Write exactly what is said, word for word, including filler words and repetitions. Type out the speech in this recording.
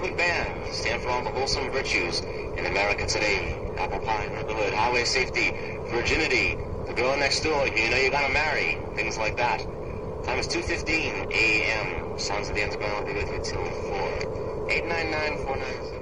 Brotherhood Band. Stand for all the wholesome virtues in America today. Apple pie, brotherhood, highway safety, virginity, the girl next door you know you're gonna marry, things like that. Time is two fifteen a m Sounds of the Underground will be with you till four. eight nine nine four nine zero